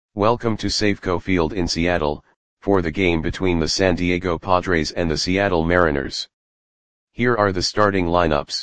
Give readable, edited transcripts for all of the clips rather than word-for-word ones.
Welcome to Safeco Field in Seattle, for the game between the San Diego Padres and the Seattle Mariners. Here are the starting lineups.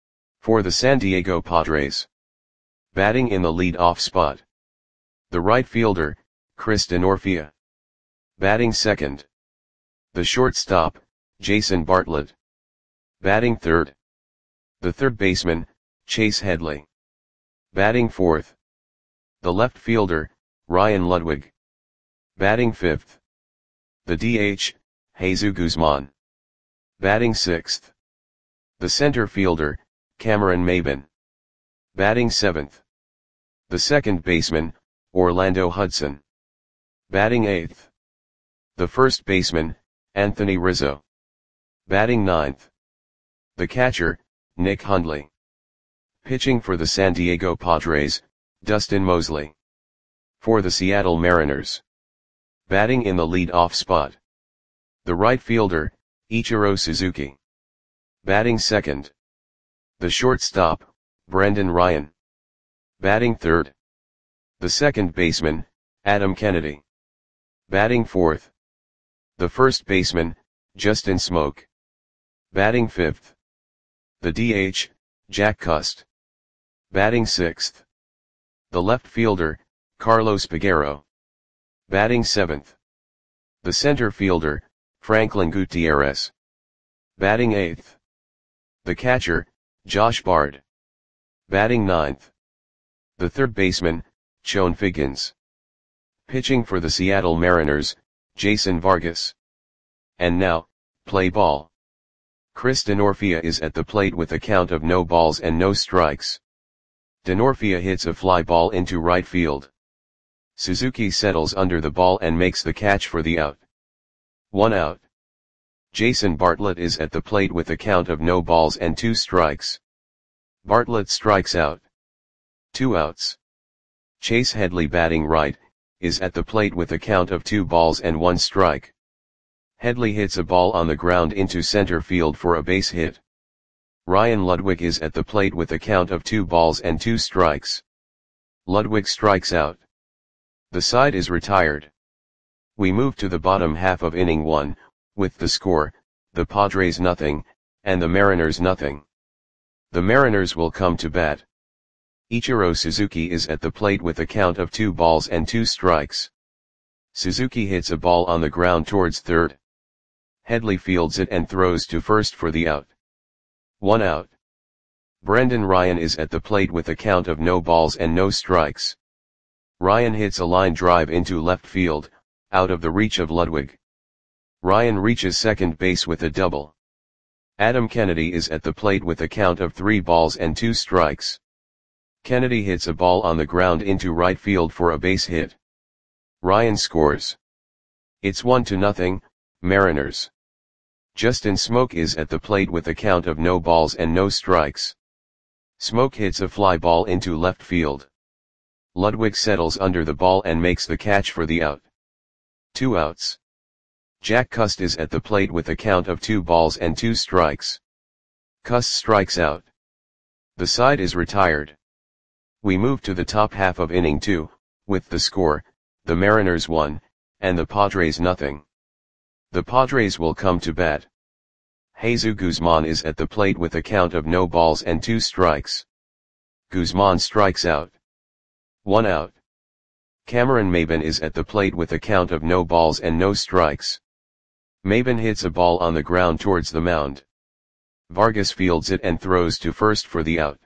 For the San Diego Padres. Batting in the lead-off spot. The right fielder, Chris Denorfia. Batting second. The shortstop, Jason Bartlett. Batting third. The third baseman, Chase Headley. Batting fourth. The left fielder, Ryan Ludwig. Batting fifth. The DH, Jesus Guzman. Batting sixth. The center fielder, Cameron Maybin. Batting seventh. The second baseman, Orlando Hudson. Batting eighth. The first baseman, Anthony Rizzo. Batting ninth. The catcher, Nick Hundley. Pitching for the San Diego Padres, Dustin Mosley. For the Seattle Mariners. Batting in the lead-off spot. The right fielder, Ichiro Suzuki. Batting second. The shortstop, Brendan Ryan. Batting third. The second baseman, Adam Kennedy. Batting fourth. The first baseman, Justin Smoak. Batting fifth. The DH, Jack Cust. Batting sixth. The left fielder, Carlos Peguero. Batting seventh. The center fielder, Franklin Gutierrez. Batting eighth. The catcher, Josh Bard. Batting ninth. The third baseman, Chone Figgins. Pitching for the Seattle Mariners, Jason Vargas. And now, play ball. Chris Denorfia is at the plate with a count of no balls and no strikes. Denorfia hits a fly ball into right field. Suzuki settles under the ball and makes the catch for the out. 1 out. Jason Bartlett is at the plate with a count of no balls and 2 strikes. Bartlett strikes out. 2 outs. Chase Headley, batting right, is at the plate with a count of 2 balls and 1 strike. Headley hits a ball on the ground into center field for a base hit. Ryan Ludwig is at the plate with a count of 2 balls and 2 strikes. Ludwig strikes out. The side is retired. We move to the bottom half of inning 1, with the score, the Padres nothing, and the Mariners nothing. The Mariners will come to bat. Ichiro Suzuki is at the plate with a count of 2 balls and 2 strikes. Suzuki hits a ball on the ground towards third. Headley fields it and throws to first for the out. 1 out. Brendan Ryan is at the plate with a count of no balls and no strikes. Ryan hits a line drive into left field, out of the reach of Ludwig. Ryan reaches second base with a double. Adam Kennedy is at the plate with a count of 3 balls and 2 strikes. Kennedy hits a ball on the ground into right field for a base hit. Ryan scores. It's 1-0, Mariners. Justin Smoak is at the plate with a count of no balls and no strikes. Smoak hits a fly ball into left field. Ludwig settles under the ball and makes the catch for the out. 2 outs. Jack Cust is at the plate with a count of 2 balls and 2 strikes. Cust strikes out. The side is retired. We move to the top half of inning 2, with the score, the Mariners 1, and the Padres nothing. The Padres will come to bat. Jesus Guzman is at the plate with a count of no balls and 2 strikes. Guzman strikes out. 1 out. Cameron Maybin is at the plate with a count of no balls and no strikes. Maybin hits a ball on the ground towards the mound. Vargas fields it and throws to first for the out.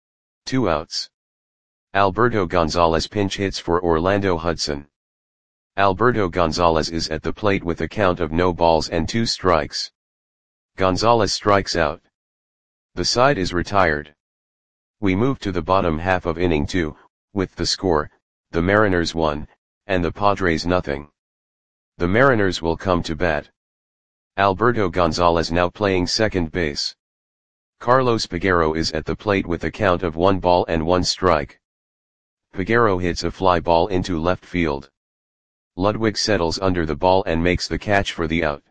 2 outs. Alberto Gonzalez pinch hits for Orlando Hudson. Alberto Gonzalez is at the plate with a count of no balls and 2 strikes. Gonzalez strikes out. The side is retired. We move to the bottom half of inning 2, with the score, the Mariners 1, and the Padres nothing. The Mariners will come to bat. Alberto Gonzalez now playing second base. Carlos Peguero is at the plate with a count of 1 ball and 1 strike. Peguero hits a fly ball into left field. Ludwig settles under the ball and makes the catch for the out.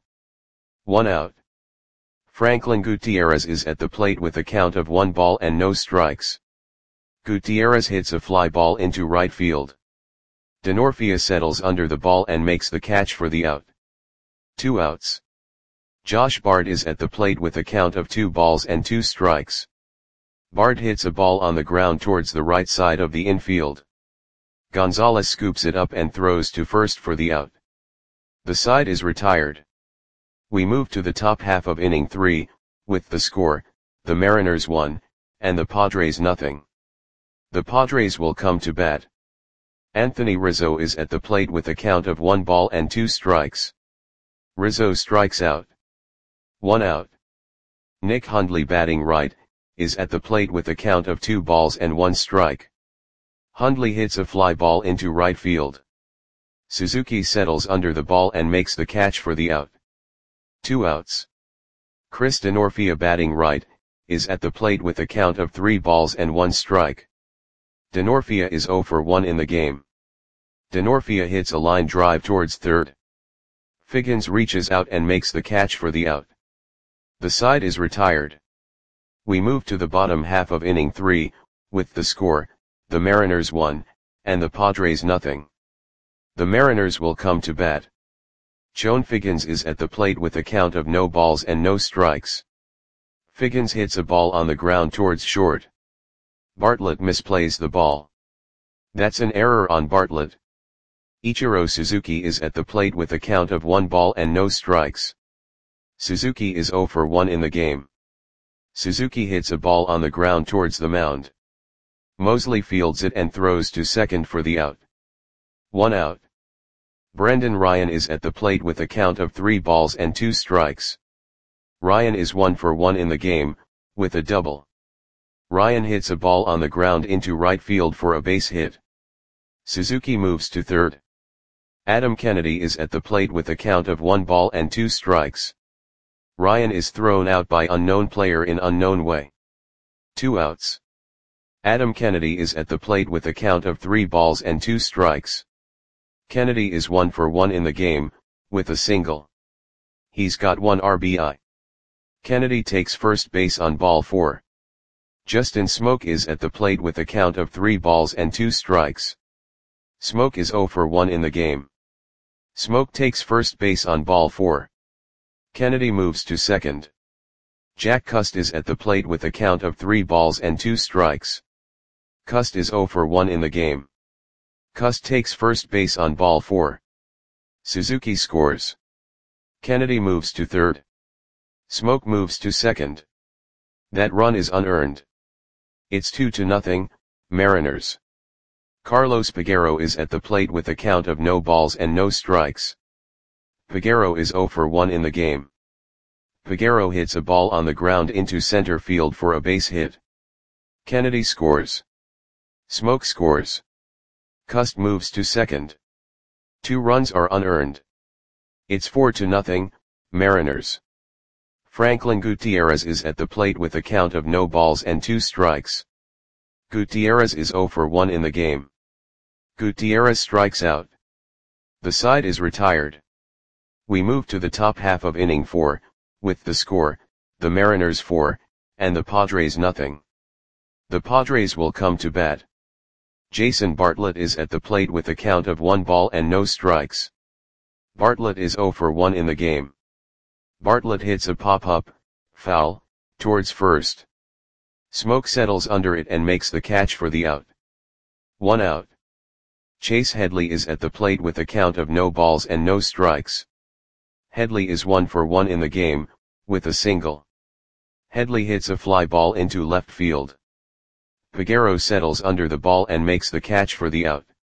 1 out. Franklin Gutierrez is at the plate with a count of 1 ball and no strikes. Gutierrez hits a fly ball into right field. Denorfia settles under the ball and makes the catch for the out. 2 outs. Josh Bard is at the plate with a count of 2 balls and 2 strikes. Bard hits a ball on the ground towards the right side of the infield. Gonzalez scoops it up and throws to first for the out. The side is retired. We move to the top half of inning 3, with the score, the Mariners 1, and the Padres nothing. The Padres will come to bat. Anthony Rizzo is at the plate with a count of 1 ball and 2 strikes. Rizzo strikes out. 1 out. Nick Hundley, batting right, is at the plate with a count of 2 balls and 1 strike. Hundley hits a fly ball into right field. Suzuki settles under the ball and makes the catch for the out. 2 outs. Chris Denorfia, batting right, is at the plate with a count of 3 balls and 1 strike. Denorfia is 0 for 1 in the game. Denorfia hits a line drive towards third. Figgins reaches out and makes the catch for the out. The side is retired. We move to the bottom half of inning 3, with the score, the Mariners 1, and the Padres nothing. The Mariners will come to bat. Chone Figgins is at the plate with a count of no balls and no strikes. Figgins hits a ball on the ground towards short. Bartlett misplays the ball. That's an error on Bartlett. Ichiro Suzuki is at the plate with a count of 1 ball and no strikes. Suzuki is 0 for 1 in the game. Suzuki hits a ball on the ground towards the mound. Mosley fields it and throws to second for the out. 1 out. Brendan Ryan is at the plate with a count of 3 balls and 2 strikes. Ryan is 1 for 1 in the game, with a double. Ryan hits a ball on the ground into right field for a base hit. Suzuki moves to third. Adam Kennedy is at the plate with a count of 1 ball and 2 strikes. Ryan is thrown out by unknown player in unknown way. 2 outs. Adam Kennedy is at the plate with a count of 3 balls and 2 strikes. Kennedy is 1 for 1 in the game, with a single. He's got 1 RBI. Kennedy takes first base on ball 4. Justin Smoke is at the plate with a count of 3 balls and 2 strikes. Smoke is 0 for 1 in the game. Smoke takes first base on ball 4. Kennedy moves to second. Jack Cust is at the plate with a count of 3 balls and 2 strikes. Cust is 0 for 1 in the game. Cust takes first base on ball 4. Suzuki scores. Kennedy moves to third. Smoke moves to second. That run is unearned. It's 2-0, Mariners. Carlos Peguero is at the plate with a count of no balls and no strikes. Peguero is 0 for 1 in the game. Peguero hits a ball on the ground into center field for a base hit. Kennedy scores. Smoke scores. Cust moves to second. 2 runs are unearned. It's 4-0, Mariners. Franklin Gutierrez is at the plate with a count of no balls and 2 strikes. Gutierrez is 0 for 1 in the game. Gutierrez strikes out. The side is retired. We move to the top half of inning 4, with the score, the Mariners 4, and the Padres nothing. The Padres will come to bat. Jason Bartlett is at the plate with a count of 1 ball and no strikes. Bartlett is 0 for 1 in the game. Bartlett hits a pop-up, foul, towards first. Smoke settles under it and makes the catch for the out. 1 out. Chase Headley is at the plate with a count of no balls and no strikes. Headley is 1 for 1 in the game, with a single. Headley hits a fly ball into left field. Peguero settles under the ball and makes the catch for the out.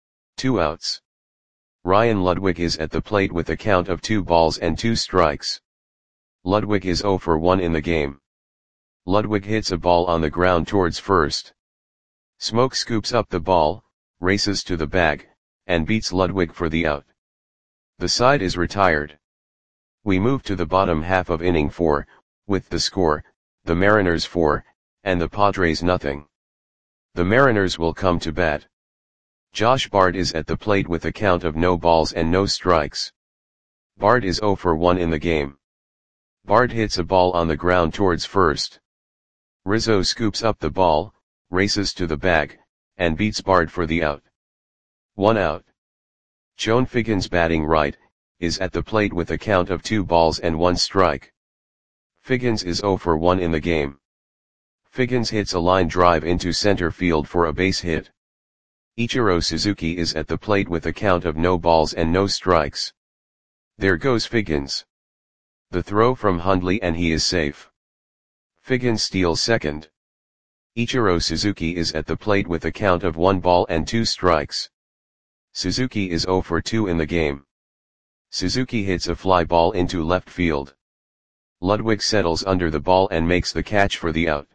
2 outs. Ryan Ludwig is at the plate with a count of 2 balls and 2 strikes. Ludwig is 0 for 1 in the game. Ludwig hits a ball on the ground towards first. Smoke scoops up the ball, races to the bag, and beats Ludwig for the out. The side is retired. We move to the bottom half of inning 4, with the score, the Mariners 4, and the Padres nothing. The Mariners will come to bat. Josh Bard is at the plate with a count of no balls and no strikes. Bard is 0 for 1 in the game. Bard hits a ball on the ground towards first. Rizzo scoops up the ball, races to the bag, and beats Bard for the out. 1 out. Joan Figgins batting right, is at the plate with a count of 2 balls and 1 strike. Figgins is 0 for 1 in the game. Figgins hits a line drive into center field for a base hit. Ichiro Suzuki is at the plate with a count of no balls and no strikes. There goes Figgins. The throw from Hundley and he is safe. Figgins steals second. Ichiro Suzuki is at the plate with a count of 1 ball and 2 strikes. Suzuki is 0 for 2 in the game. Suzuki hits a fly ball into left field. Ludwig settles under the ball and makes the catch for the out.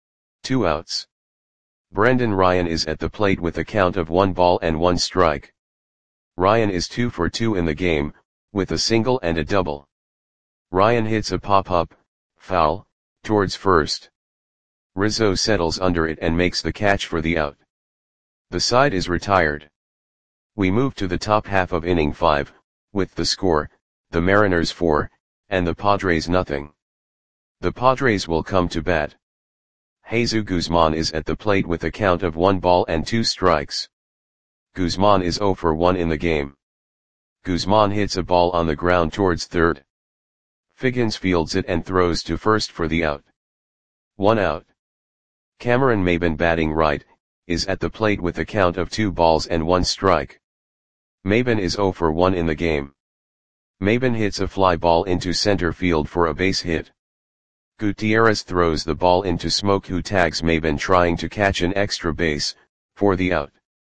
2 outs. Brendan Ryan is at the plate with a count of 1 ball and 1 strike. Ryan is 2 for 2 in the game, with a single and a double. Ryan hits a pop-up, foul, towards first. Rizzo settles under it and makes the catch for the out. The side is retired. We move to the top half of inning 5, with the score, the Mariners 4, and the Padres nothing. The Padres will come to bat. Jesus Guzman is at the plate with a count of 1 ball and 2 strikes. Guzman is 0 for 1 in the game. Guzman hits a ball on the ground towards third. Figgins fields it and throws to first for the out. 1 out. Cameron Maybin batting right, is at the plate with a count of 2 balls and 1 strike. Maybin is 0 for 1 in the game. Maybin hits a fly ball into center field for a base hit. Gutierrez throws the ball into Smoke, who tags Maybin trying to catch an extra base, for the out.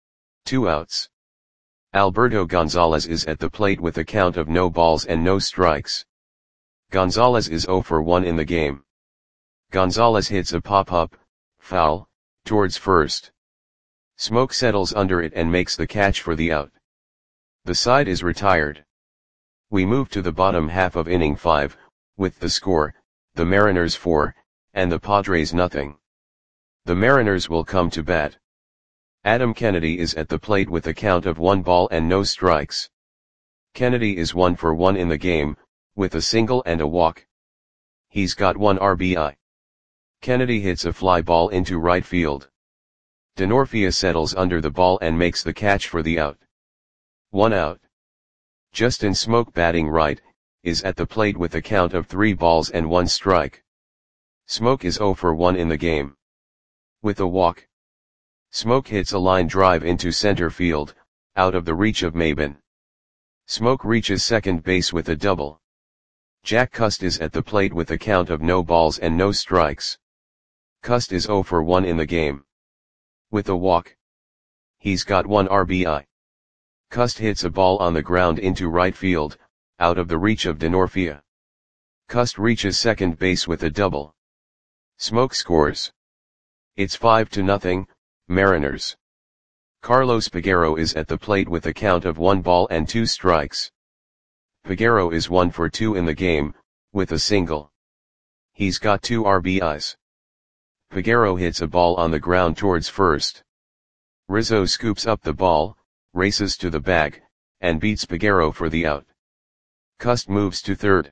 2 outs. Alberto Gonzalez is at the plate with a count of no balls and no strikes. Gonzalez is 0 for 1 in the game. Gonzalez hits a pop-up, foul, towards first. Smoke settles under it and makes the catch for the out. The side is retired. We move to the bottom half of inning 5, with the score, the Mariners 4, and the Padres nothing. The Mariners will come to bat. Adam Kennedy is at the plate with a count of 1 ball and no strikes. Kennedy is 1 for 1 in the game, with a single and a walk. He's got 1 RBI. Kennedy hits a fly ball into right field. Denorfia settles under the ball and makes the catch for the out. 1 out. Justin Smoke batting right, is at the plate with a count of 3 balls and 1 strike. Smoke is 0 for 1 in the game. With a walk. Smoke hits a line drive into center field, out of the reach of Maybin. Smoke reaches second base with a double. Jack Cust is at the plate with a count of no balls and no strikes. Cust is 0 for 1 in the game. With a walk. He's got 1 RBI. Cust hits a ball on the ground into right field, out of the reach of Denorfia. Cust reaches second base with a double. Smoke scores. It's 5-0, Mariners. Carlos Peguero is at the plate with a count of 1 ball and 2 strikes. Peguero is 1 for 2 in the game, with a single. He's got 2 RBIs. Peguero hits a ball on the ground towards first. Rizzo scoops up the ball, races to the bag, and beats Peguero for the out. Cust moves to third.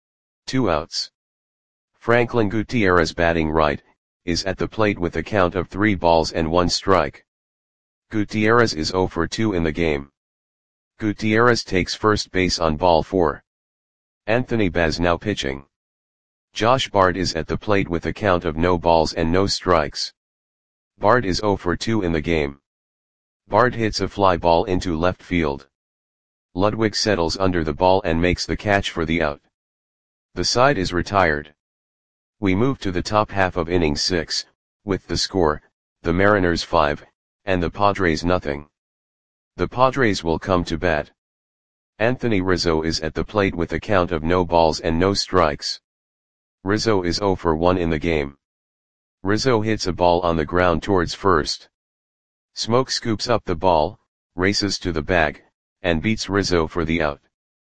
2 outs. Franklin Gutierrez batting right, is at the plate with a count of 3 balls and 1 strike. Gutierrez is 0 for 2 in the game. Gutierrez takes first base on ball 4. Anthony Baz now pitching. Josh Bard is at the plate with a count of no balls and no strikes. Bard is 0 for 2 in the game. Bard hits a fly ball into left field. Ludwig settles under the ball and makes the catch for the out. The side is retired. We move to the top half of inning 6, with the score, the Mariners 5, and the Padres nothing. The Padres will come to bat. Anthony Rizzo is at the plate with a count of no balls and no strikes. Rizzo is 0 for 1 in the game. Rizzo hits a ball on the ground towards first. Smoke scoops up the ball, races to the bag, and beats Rizzo for the out.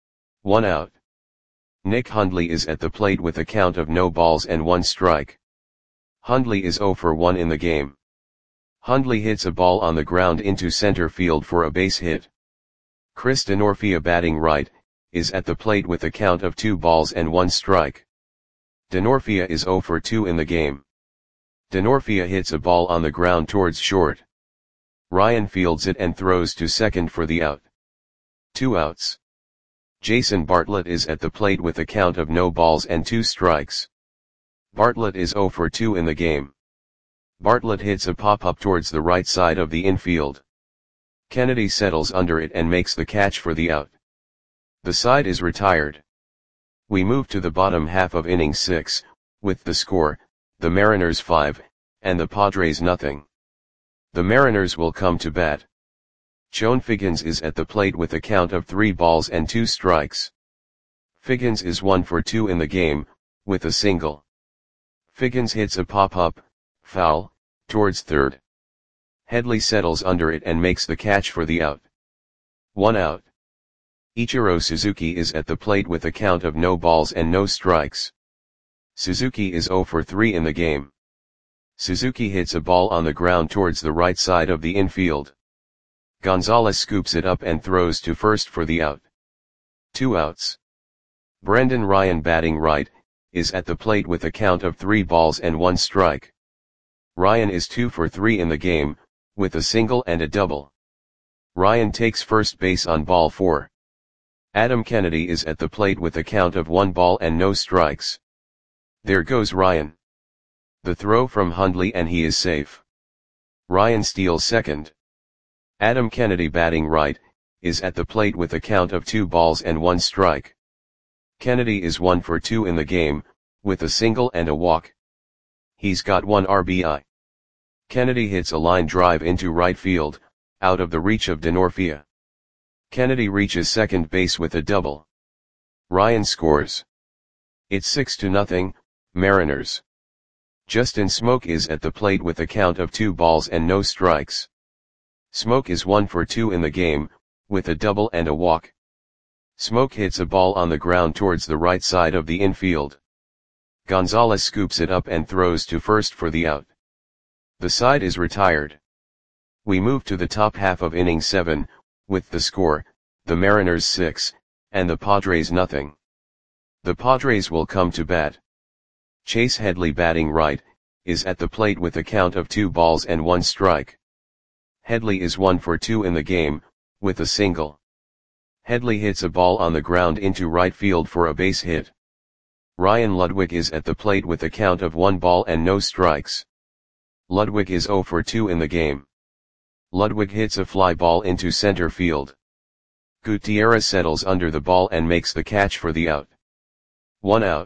1 out. Nick Hundley is at the plate with a count of no balls and 1 strike. Hundley is 0 for 1 in the game. Hundley hits a ball on the ground into center field for a base hit. Chris Denorfia batting right, is at the plate with a count of 2 balls and 1 strike. Denorfia is 0 for 2 in the game. Denorfia hits a ball on the ground towards short. Ryan fields it and throws to second for the out. 2 outs. Jason Bartlett is at the plate with a count of no balls and 2 strikes. Bartlett is 0 for 2 in the game. Bartlett hits a pop-up towards the right side of the infield. Kennedy settles under it and makes the catch for the out. The side is retired. We move to the bottom half of inning 6, with the score, the Mariners 5, and the Padres nothing. The Mariners will come to bat. Chone Figgins is at the plate with a count of 3 balls and 2 strikes. Figgins is 1 for 2 in the game, with a single. Figgins hits a pop-up, foul, towards third. Headley settles under it and makes the catch for the out. 1 out. Ichiro Suzuki is at the plate with a count of no balls and no strikes. Suzuki is 0 for 3 in the game. Suzuki hits a ball on the ground towards the right side of the infield. Gonzalez scoops it up and throws to first for the out. 2 outs. Brendan Ryan, batting right, is at the plate with a count of 3 balls and 1 strike. Ryan is 2 for 3 in the game, with a single and a double. Ryan takes first base on ball 4. Adam Kennedy is at the plate with a count of 1 ball and no strikes. There goes Ryan. The throw from Hundley and he is safe. Ryan steals second. Adam Kennedy, batting right, is at the plate with a count of 2 balls and 1 strike. Kennedy is 1 for 2 in the game, with a single and a walk. He's got 1 RBI. Kennedy hits a line drive into right field, out of the reach of Denorfia. Kennedy reaches second base with a double. Ryan scores. It's 6-0, Mariners. Justin Smoke is at the plate with a count of 2 balls and no strikes. Smoke is 1 for 2 in the game, with a double and a walk. Smoke hits a ball on the ground towards the right side of the infield. Gonzalez scoops it up and throws to first for the out. The side is retired. We move to the top half of inning 7, with the score, the Mariners 6, and the Padres nothing. The Padres will come to bat. Chase Headley, batting right, is at the plate with a count of 2 balls and 1 strike. Headley is 1 for 2 in the game, with a single. Headley hits a ball on the ground into right field for a base hit. Ryan Ludwig is at the plate with a count of 1 ball and no strikes. Ludwig is 0 for 2 in the game. Ludwig hits a fly ball into center field. Gutierrez settles under the ball and makes the catch for the out. 1 out.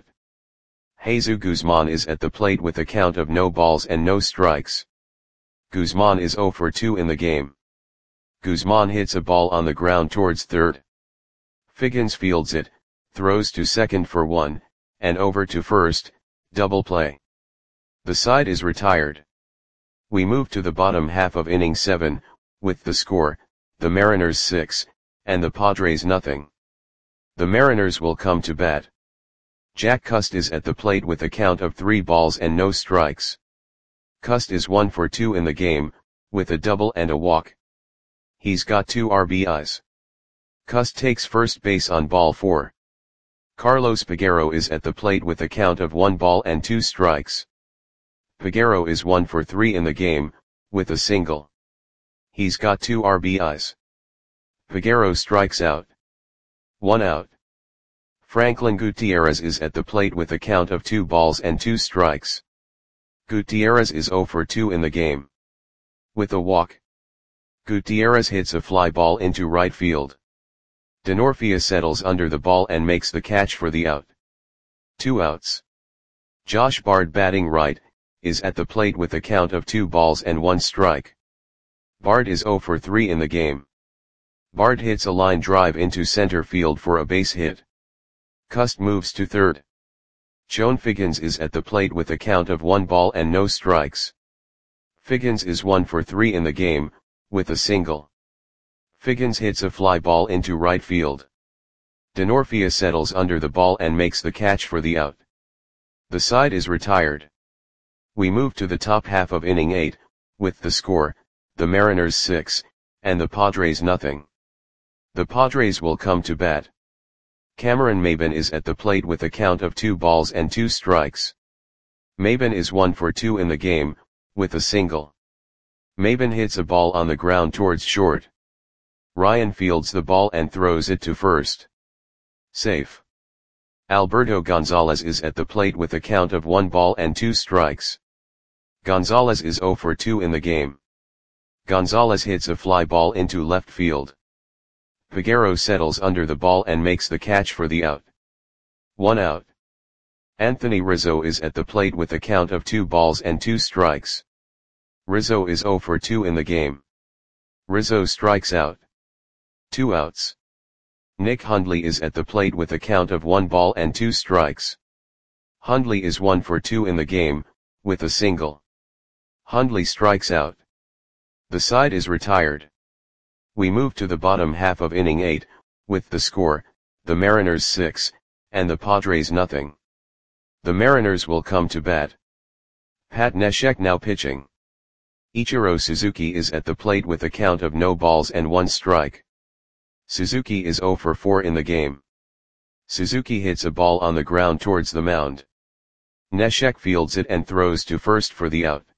Jesus Guzman is at the plate with a count of no balls and no strikes. Guzman is 0 for 2 in the game. Guzman hits a ball on the ground towards third. Figgins fields it, throws to second for 1, and over to first, double play. The side is retired. We move to the bottom half of inning 7, with the score, the Mariners 6, and the Padres nothing. The Mariners will come to bat. Jack Cust is at the plate with a count of 3 balls and no strikes. Cust is 1 for 2 in the game, with a double and a walk. He's got 2 RBIs. Cust takes first base on ball 4. Carlos Peguero is at the plate with a count of 1 ball and 2 strikes. Peguero is 1 for 3 in the game, with a single. He's got 2 RBIs. Peguero strikes out. 1 out. Franklin Gutierrez is at the plate with a count of 2 balls and 2 strikes. Gutierrez is 0 for 2 in the game. With a walk. Gutierrez hits a fly ball into right field. Denorfia settles under the ball and makes the catch for the out. 2 outs. Josh Bard, batting right, is at the plate with a count of 2 balls and 1 strike. Bard is 0 for 3 in the game. Bard hits a line drive into center field for a base hit. Cust moves to third. Chone Figgins is at the plate with a count of 1 ball and no strikes. Figgins is 1 for 3 in the game, with a single. Figgins hits a fly ball into right field. Denorfia settles under the ball and makes the catch for the out. The side is retired. We move to the top half of inning 8, with the score, the Mariners 6, and the Padres nothing. The Padres will come to bat. Cameron Maybin is at the plate with a count of 2 balls and 2 strikes. Maybin is 1 for 2 in the game, with a single. Maybin hits a ball on the ground towards short. Ryan fields the ball and throws it to first. Safe. Alberto Gonzalez is at the plate with a count of 1 ball and 2 strikes. Gonzalez is 0 for 2 in the game. Gonzalez hits a fly ball into left field. Peguero settles under the ball and makes the catch for the out. 1 out. Anthony Rizzo is at the plate with a count of 2 balls and 2 strikes. Rizzo is 0 for 2 in the game. Rizzo strikes out. 2 outs. Nick Hundley is at the plate with a count of 1 ball and 2 strikes. Hundley is 1 for 2 in the game, with a single. Hundley strikes out. The side is retired. We move to the bottom half of inning 8, with the score, the Mariners 6, and the Padres nothing. The Mariners will come to bat. Pat Neshek now pitching. Ichiro Suzuki is at the plate with a count of no balls and 1 strike. Suzuki is 0 for 4 in the game. Suzuki hits a ball on the ground towards the mound. Neshek fields it and throws to first for the out.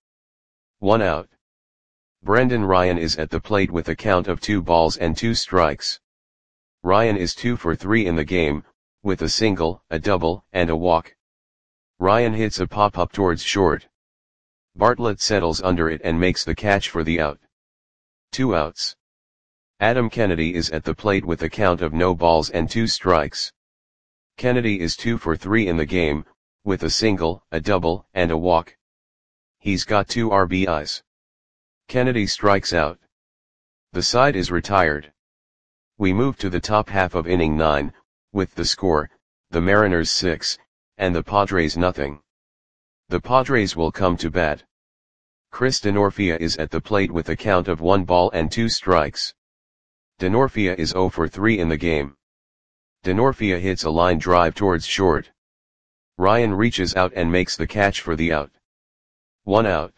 1 out. Brendan Ryan is at the plate with a count of 2 balls and 2 strikes. Ryan is 2 for 3 in the game, with a single, a double, and a walk. Ryan hits a pop-up towards short. Bartlett settles under it and makes the catch for the out. 2 outs. Adam Kennedy is at the plate with a count of no balls and 2 strikes. Kennedy is 2 for 3 in the game, with a single, a double, and a walk. He's got 2 RBIs. Kennedy strikes out. The side is retired. We move to the top half of inning 9, with the score, the Mariners 6, and the Padres nothing. The Padres will come to bat. Chris Denorfia is at the plate with a count of 1 ball and 2 strikes. Denorfia is 0 for 3 in the game. Denorfia hits a line drive towards short. Ryan reaches out and makes the catch for the out. 1 out.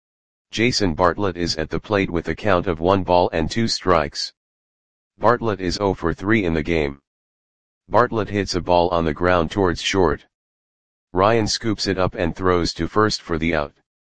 Jason Bartlett is at the plate with a count of 1 ball and 2 strikes. Bartlett is 0 for 3 in the game. Bartlett hits a ball on the ground towards short. Ryan scoops it up and throws to first for the out.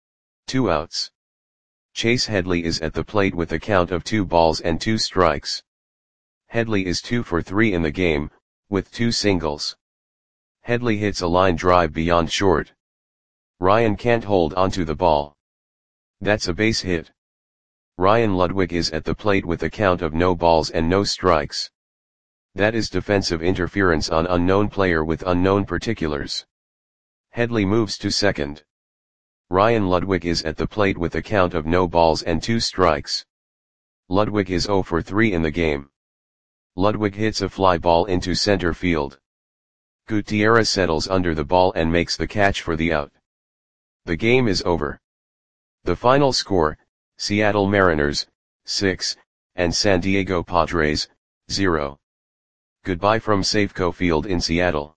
2 outs. Chase Headley is at the plate with a count of 2 balls and 2 strikes. Headley is 2 for 3 in the game, with 2 singles. Headley hits a line drive beyond short. Ryan can't hold onto the ball. That's a base hit. Ryan Ludwig is at the plate with a count of no balls and no strikes. That is defensive interference on unknown player with unknown particulars. Headley moves to second. Ryan Ludwig is at the plate with a count of no balls and 2 strikes. Ludwig is 0 for 3 in the game. Ludwig hits a fly ball into center field. Gutierrez settles under the ball and makes the catch for the out. The game is over. The final score, Seattle Mariners, 6, and San Diego Padres, 0. Goodbye from Safeco Field in Seattle.